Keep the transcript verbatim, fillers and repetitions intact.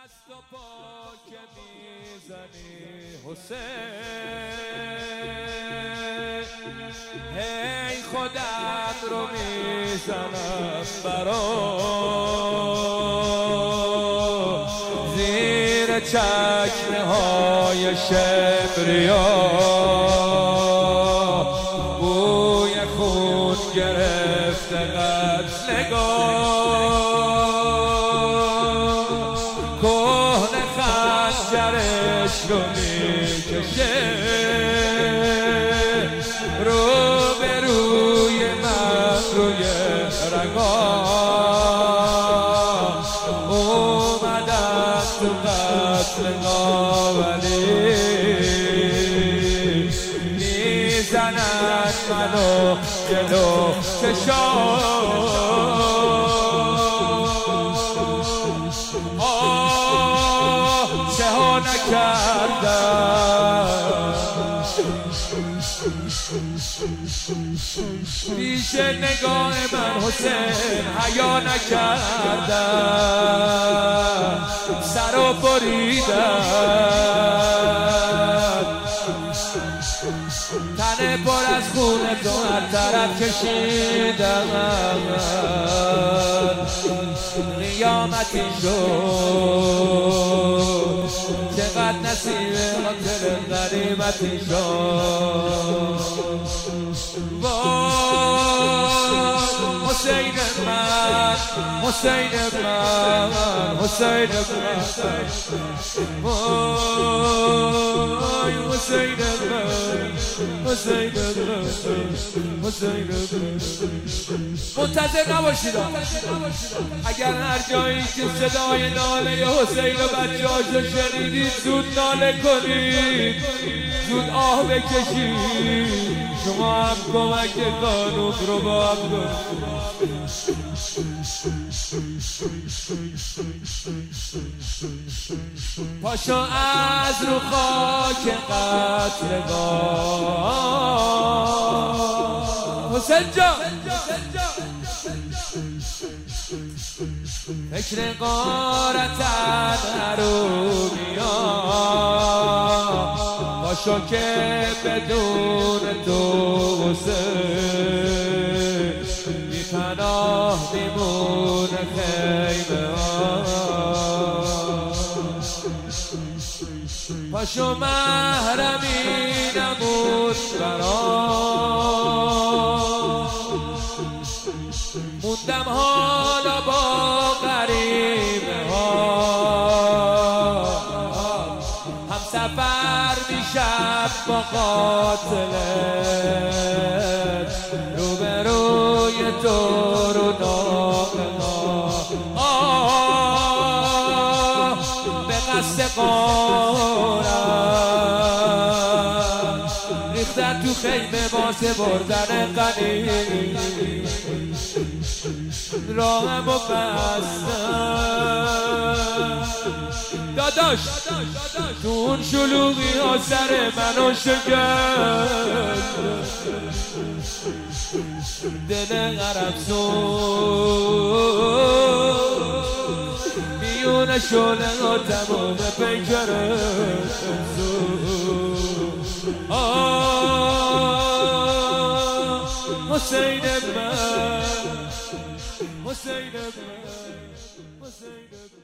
دست و پا که میزنی حسین، هی خودم رو میزنم برا زیر چکمه های شبریا، بوی خون گرفته قتلگاه، کهنه خنجرش رو میکشه رو به روی من روی رگاه، اومدن تو قتلگاه ولی میزنن منو جلو چشام. چه ها نکردم پیش نگاه من حسین، حیا نکردم سر و بریدم، تن پر از خون تو هر طرف کشیدم، قیامتی شد چقدر نصیب خاطر غریبتی شد. وای حسین من، حسین من، حسین من، وای حسین من، حسین من، حسین من. منتظر نباشید، اگر هر جایی که صدای ناله حسین و بچه‌هاشو شنیدید زود ناله کنید، زود آه بکشید، شما هم کمک قانون رو با هم کنید. پاشو از رو خاک قتلگاه حسین جان، فکر غارتن حرومیان، پاشو که بدون تو حسین بی پناه میمونه خیمه ها. پاشو محرمی نمون برام، موندم حالا با غریبه ها، هم سفر میشم با قاتلت، روبروی تو رو ناقه ها، به قصد قارم ریختن تو خیمه واسه بردن غنی، راهم و بستم داداش تو اون شلوغی ها سر منو شکست، دل غرب سون میونه شله ها تمام پیکره حسین من، حسین من، حسین من.